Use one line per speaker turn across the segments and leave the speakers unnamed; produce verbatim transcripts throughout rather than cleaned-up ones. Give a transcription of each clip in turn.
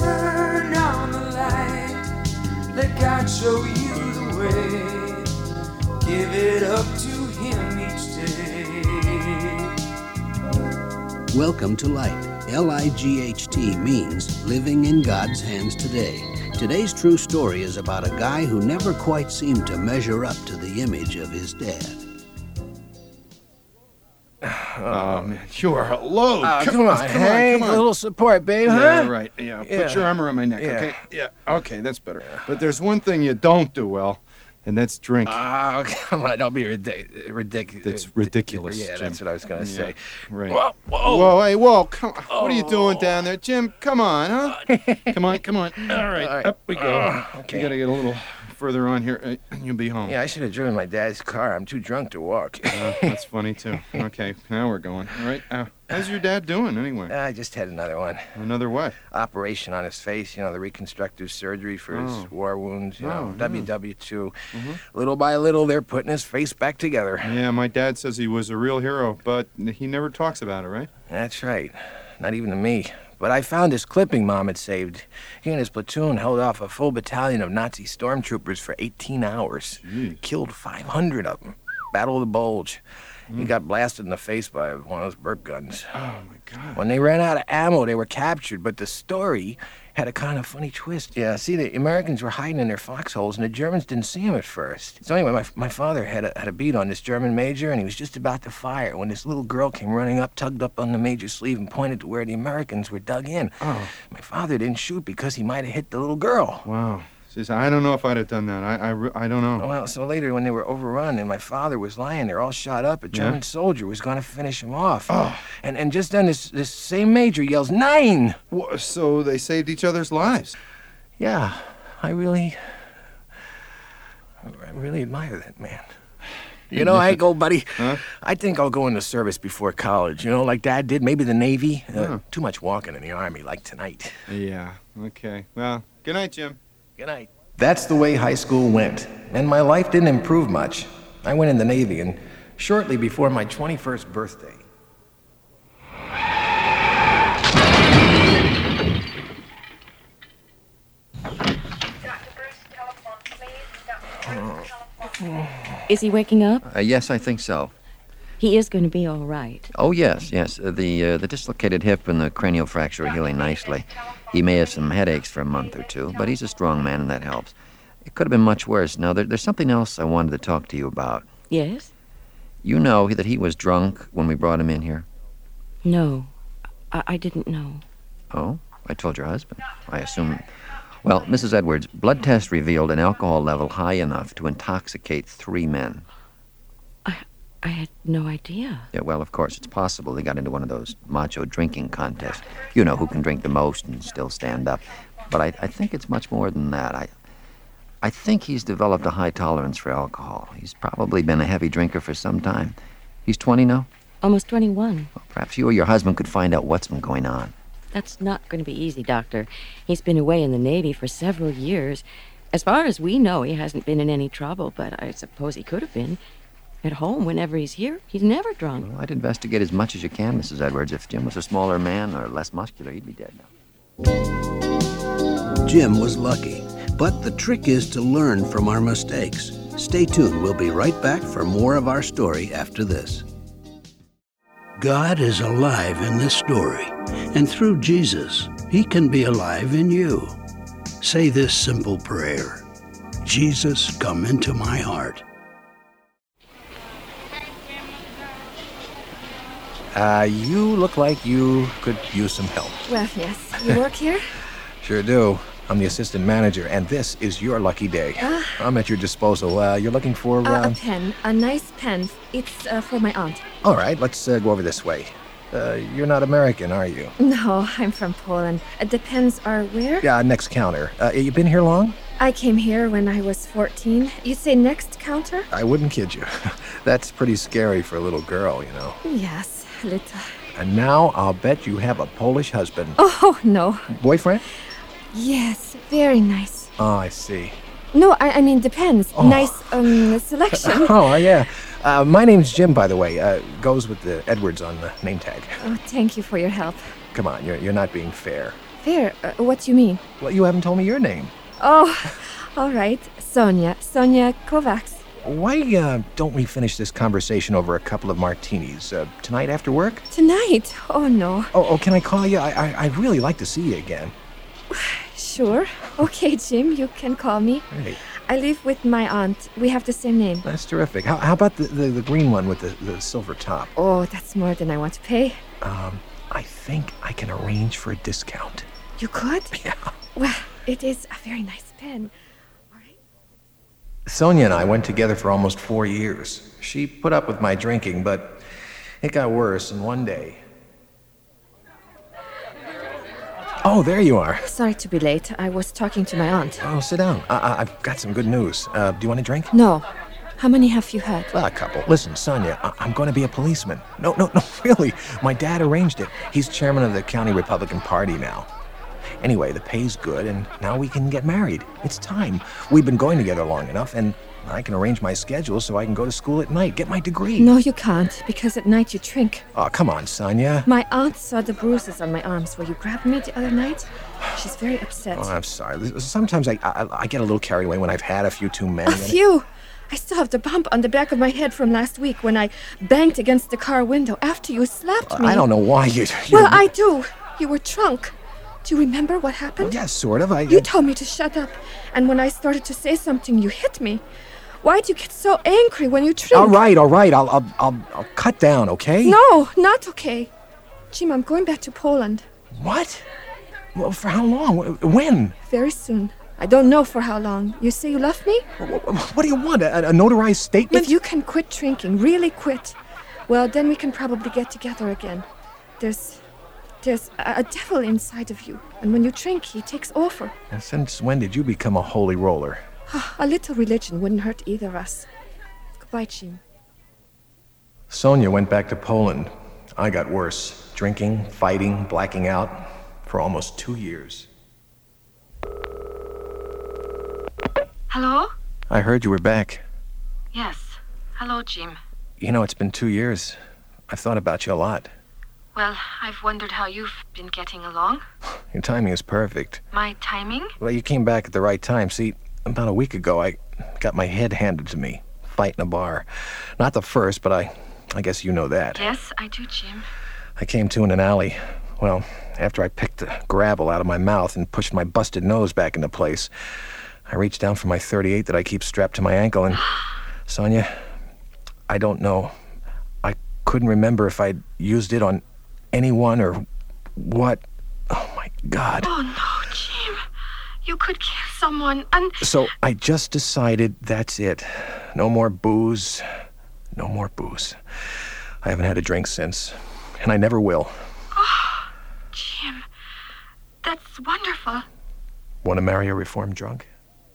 turn on the light. Let God show you the way. Give it up to Him each day.
Welcome to Light. L I G H T means living in God's hands today. Today's true story is about a guy who never quite seemed to measure up to the image of his dad.
Oh, man. Sure. Hello.
Uh,
come,
come on,
come
Hank.
on, come on.
A little support, babe, huh?
Yeah, right. Yeah.
Yeah.
Put your arm around my neck,
Yeah.
okay? Yeah. Okay, that's better. But there's one thing you don't do well, and that's drink.
Oh, come on. Don't be ridiculous. Ridic-
That's ridiculous,
Yeah,
Jim.
that's what I was going to
Yeah,
say.
Right.
Whoa, whoa.
Whoa, hey, whoa. Come on. What are you doing down there? Jim, come on, huh? Come on, come on. All right.
All right.
Up we go.
Uh, okay.
You got to get a little further on here, uh, and you'll be home.
Yeah, I should have driven my dad's car. I'm too drunk to walk.
Uh, that's funny, too. Okay, now we're going. All right. Uh, how's your dad doing, anyway?
I just had another one.
Another what?
Operation on his face, you know, the reconstructive surgery for
Oh.
his war wounds, you know,
Oh,
W W two. Mm-hmm. Little by little, they're putting his face back together.
Yeah, my dad says he was a real hero, but he never talks about it, right?
That's right. Not even to me. But I found this clipping Mom had saved. He and his platoon held off a full battalion of Nazi stormtroopers for eighteen hours.
Jeez.
Killed five hundred of them. Battle of the Bulge. He got blasted in the face by one of those burp guns.
Oh, my God.
When they ran out of ammo, they were captured, but the story had a kind of funny twist. Yeah, see, the Americans were hiding in their foxholes, and the Germans didn't see them at first. So anyway, my, my father had a, had a beat on this German major, and he was just about to fire when this little girl came running up, tugged up on the major's sleeve, and pointed to where the Americans were dug in.
Oh.
My father didn't shoot because he might have hit the little girl.
Wow. Says, I don't know if I'd have done that. I, I, re- I don't know.
Well, so later when they were overrun and my father was lying there all shot up, a German
Yeah?
soldier was going to finish him off.
Oh.
And, and just then this, this same major yells, "Nine!"
Wha- So they saved each other's lives.
Yeah, I really, I really admire that man. You know, Hank, old buddy,
Huh?
I think I'll go into service before college, you know, like Dad did, maybe the Navy. Uh,
Yeah.
Too much walking in the Army, like tonight.
Yeah, okay. Well, good night, Jim.
Good night. That's the way high school went, and my life didn't improve much. I went in the Navy, and shortly before my twenty-first birthday,
Is he waking up?
Uh, yes, I think so.
He is going to be all right.
Oh, yes, yes. Uh, the uh, the dislocated hip and the cranial fracture are healing nicely. He may have some headaches for a month or two, but he's a strong man, and that helps. It could have been much worse. Now, there, there's something else I wanted to talk to you about.
Yes?
You know that he was drunk when we brought him in here?
No, I, I didn't know.
Oh? I told your husband. I assume... Well, Missus Edwards, blood test revealed an alcohol level high enough to intoxicate three men.
I I had no idea.
Yeah, well, of course, it's possible they got into one of those macho drinking contests. You know, who can drink the most and still stand up. But I, I think it's much more than that. I, I think he's developed a high tolerance for alcohol. He's probably been a heavy drinker for some time. He's twenty now?
Almost twenty-one.
Well, perhaps you or your husband could find out what's been going on.
That's not going to be easy, Doctor. He's been away in the Navy for several years. As far as we know, he hasn't been in any trouble, but I suppose he could have been. At home, whenever he's here, he's never drunk.
Well, I'd investigate as much as you can, Missus Edwards. If Jim was a smaller man or less muscular, he'd be dead now.
Jim was lucky, but the trick is to learn from our mistakes. Stay tuned. We'll be right back for more of our story after this. God is alive in this story, and through Jesus, He can be alive in you. Say this simple prayer: Jesus, come into my heart.
uh, you look like you could use some help.
Well, yes. You work here?
Sure do. I'm the assistant manager, and this is your lucky day.
Ah.
I'm at your disposal. Uh, you're looking for...
Uh,
Uh,
a pen. A nice pen. It's uh, for my aunt.
All right, let's uh, go over this way. Uh, you're not American, are you?
No, I'm from Poland. Uh, the pens are where?
Yeah, next counter. Uh, you been here long?
I came here when I was fourteen. You say next counter?
I wouldn't kid you. That's pretty scary for a little girl, you know.
Yes, little.
And now I'll bet you have a Polish husband.
Oh, no.
Boyfriend?
Yes, very nice.
Oh, I see.
No, I, I mean depends.
Oh.
Nice um selection.
Oh, yeah. Uh, my name's Jim, by the way. Uh, goes with the Edwards on the name tag.
Oh, thank you for your help.
Come on, you're, you're not being fair.
There, uh, what do you mean?
Well, you haven't told me your name.
Oh, all right. Sonia. Sonia Kovacs.
Why uh, don't we finish this conversation over a couple of martinis? Uh, tonight after work?
Tonight? Oh, no.
Oh, oh, can I call you? I, I, I'd really like to see you again.
Sure. Okay, Jim, you can call me.
Hey,
I live with my aunt. We have the same name.
that's terrific. How, how about the, the, the green one with the, the silver top?
Oh, that's more than I want to pay.
Um, I think I can arrange for a discount.
You could?
Yeah.
Well, it is a very nice pen. All right.
Sonia and I went together for almost four years. She put up with my drinking, but it got worse, and one day... Oh, there you are.
Sorry to be late. I was talking to my aunt.
Oh, sit down. I, I, I've got some good news. Uh, do you want a drink?
No. How many have you had?
Well, a couple. Listen, Sonia, I- I'm going to be a policeman. No, no, no, really. My dad arranged it. He's chairman of the county Republican Party now. Anyway, the pay's good, and now we can get married. It's time. We've been going together long enough, and I can arrange my schedule so I can go to school at night, get my degree.
No, you can't, because at night you drink.
Oh, come on, Sonia.
My aunt saw the bruises on my arms where you grabbed me the other night. She's very upset.
Oh, I'm sorry. Sometimes I, I I get a little carried away when I've had a few too many.
A few? I still have the bump on the back of my head from last week when I banged against the car window after you slapped me.
I don't know why you...
Well, I do. You were drunk. Do you remember what happened?
Yes, sort of. I...
You told me to shut up. And when I started to say something, you hit me. Why do you get so angry when you drink?
All right, all right. I'll, I'll, I'll, I'll cut down, okay?
No, not okay. Jim, I'm going back to Poland.
What? Well, for how long? When?
Very soon. I don't know for how long. You say you love me?
What do you want? A, a notarized statement?
If you can quit drinking, really quit, well, then we can probably get together again. There's... There's a, a devil inside of you. And when you drink, he takes over.
And since when did you become a holy roller?
A little religion wouldn't hurt either of us. Goodbye, Jim.
Sonia went back to Poland. I got worse. Drinking, fighting, blacking out for almost two years.
Hello?
I heard you were back.
Yes. Hello, Jim.
You know, it's been two years. I've thought about you a lot.
Well, I've wondered how you've been getting along.
Your timing is perfect.
My timing?
Well, you came back at the right time. See, about a week ago, I got my head handed to me. Fight in a bar. Not the first, but I, I guess you know that.
Yes, I do, Jim.
I came to in an alley. Well, after I picked the gravel out of my mouth and pushed my busted nose back into place, I reached down for my thirty-eight that I keep strapped to my ankle and... Sonia, I don't know. I couldn't remember if I'd used it on anyone or what. Oh, my God.
Oh, no, Jim. You could kill someone and...
So I just decided that's it. No more booze. No more booze. I haven't had a drink since, and I never will.
Oh, Jim, that's wonderful.
Want to marry a reformed drunk?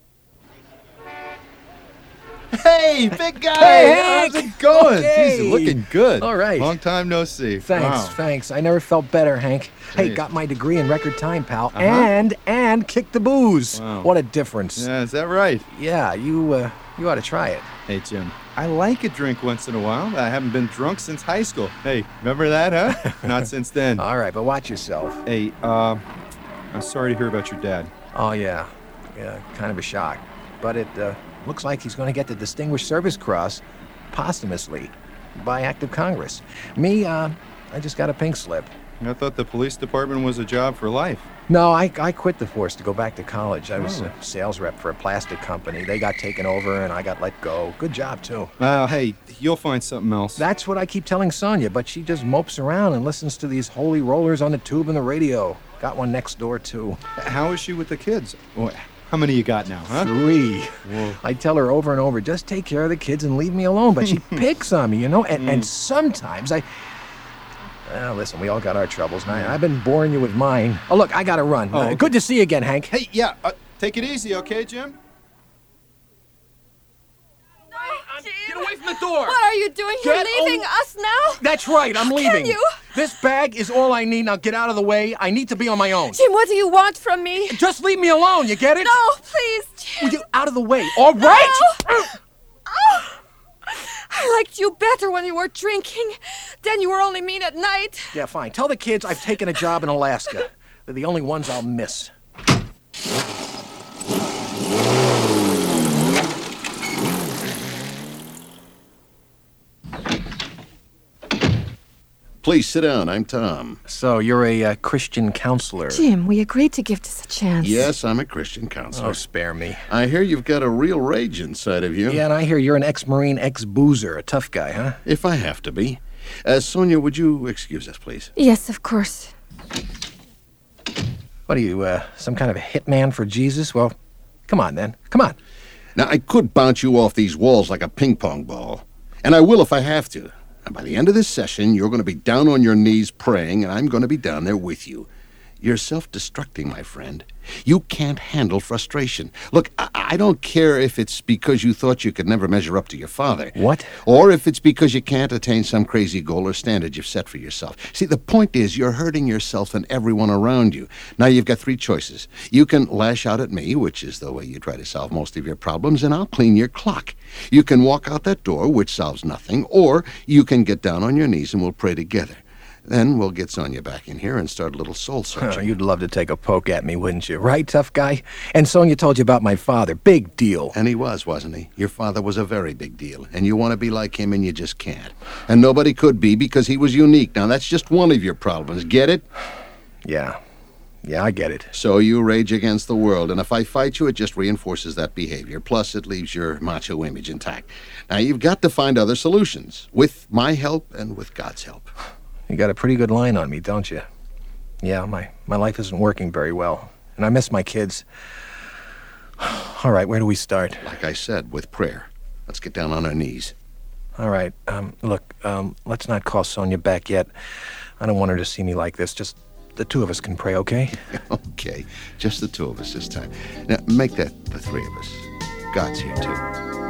Hey, big guy!
Hey,
How's
Hank!
it going?
Okay.
Jeez, you're looking good.
All right.
Long time no see.
Thanks,
Wow.
thanks. I never felt better, Hank. Hey,
Jeez.
got my degree in record time, pal.
Uh-huh.
And, and kicked the booze.
Wow.
What a difference.
Yeah, is that right?
Yeah, you, uh, you ought to try it.
Hey, Jim, I like a drink once in a while. I haven't been drunk since high school. Hey, remember that, huh? Not since then.
All right, but watch yourself.
Hey, uh, I'm sorry to hear about your dad.
Oh, yeah. Yeah, kind of a shock. But it, uh, looks like he's going to get the Distinguished Service Cross posthumously by act of Congress. Me, uh, I just got a pink slip.
I thought the police department was a job for life.
No, I, I quit the force to go back to college. I was
Oh.
a sales rep for a plastic company. They got taken over, and I got let go. Good job, too.
Well, hey, you'll find something else.
That's what I keep telling Sonia, but she just mopes around and listens to these holy rollers on the tube and the radio. Got one next door, too.
How is she with the kids? Well, how many you got now, huh?
Three.
Whoa.
I tell her over and over, just take care of the kids and leave me alone. But she picks on me, you know? And, and sometimes I... Well, listen, we all got our troubles. And I, I've been boring you with mine. Oh, look, I gotta run.
Oh,
Uh,
okay.
good to see you again, Hank.
Hey, yeah, uh, take it easy, okay, Jim?
Get away from the door!
What are you doing? You're
Get
leaving
aw-
us now?
That's right, I'm
How can
leaving.
you?
This bag is all I need. Now get out of the way. I need to be on my own.
Jim, what do you want from me?
Just leave me alone, you get it?
No, please, Jim.
Will you out of the way, all right?
No. Oh, I liked you better when you were drinking. Then you were only mean at night.
Yeah, fine. Tell the kids I've taken a job in Alaska. They're the only ones I'll miss.
Please sit down. I'm Tom.
So, you're a uh, Christian counselor.
Jim, we agreed to give this a chance.
Yes, I'm a Christian counselor.
Oh, spare me.
I hear you've got a real rage inside of you.
Yeah, and I hear you're an ex-Marine, ex-boozer, a tough guy, huh?
If I have to be. Uh, Sonia, would you excuse us, please?
Yes, of course.
What are you, uh, some kind of a hitman for Jesus? Well, come on, then. Come on.
Now, I could bounce you off these walls like a ping-pong ball. And I will if I have to. And by the end of this session, you're going to be down on your knees praying, and I'm going to be down there with you. You're self-destructing, my friend. You can't handle frustration. Look, I, I don't care if it's because you thought you could never measure up to your father.
What?
Or if it's because you can't attain some crazy goal or standard you've set for yourself. See, the point is you're hurting yourself and everyone around you. Now you've got three choices. You can lash out at me, which is the way you try to solve most of your problems, and I'll clean your clock. You can walk out that door, which solves nothing, or you can get down on your knees and we'll pray together. Then we'll get Sonia back in here and start a little soul searching.
Oh, you'd love to take a poke at me, wouldn't you? Right, tough guy? And Sonia told you about my father. Big deal.
And he was, wasn't he? Your father was a very big deal. And you want to be like him and you just can't. And nobody could be because he was unique. Now, that's just one of your problems. Get it?
Yeah. Yeah, I get it.
So you rage against the world. And if I fight you, it just reinforces that behavior. Plus, it leaves your macho image intact. Now, you've got to find other solutions. With my help and with God's help.
You got a pretty good line on me, don't you? Yeah, my, my life isn't working very well, and I miss my kids. All right, where do we start?
Like I said, with prayer. Let's get down on our knees.
All right, um, look, um, let's not call Sonia back yet. I don't want her to see me like this. Just the two of us can pray, okay?
Okay, just the two of us this time. Now, make that the three of us. God's here, too.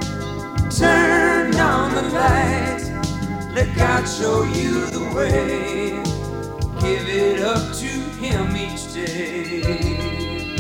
Turn on the light. Let God show you the way. Give it up to Him each day.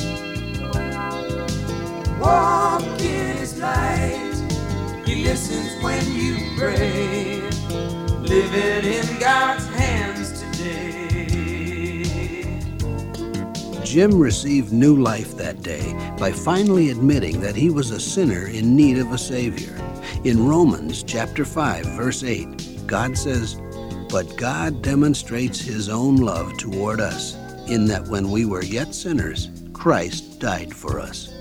Walk in His light. He listens when you pray. Living in God's hands today.
Jim received new life that day by finally admitting that he was a sinner in need of a Savior. In Romans chapter five, verse eight, God says, "But God demonstrates His own love toward us, in that when we were yet sinners, Christ died for us."